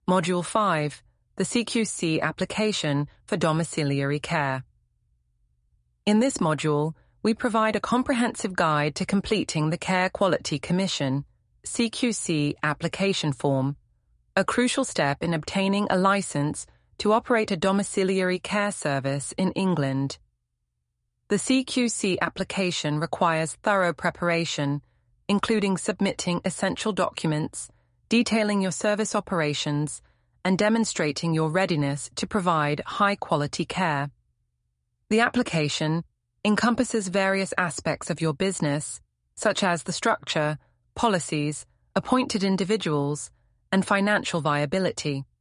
Module 5, the CQC application for domiciliary care. In this module, we provide a comprehensive guide to completing the Care Quality Commission CQC application form, a crucial step in obtaining a license to operate a domiciliary care service in England. The CQC application requires thorough preparation, including submitting essential documents, detailing your service operations, and demonstrating your readiness to provide high-quality care. The application encompasses various aspects of your business, such as the structure, policies, appointed individuals, and financial viability.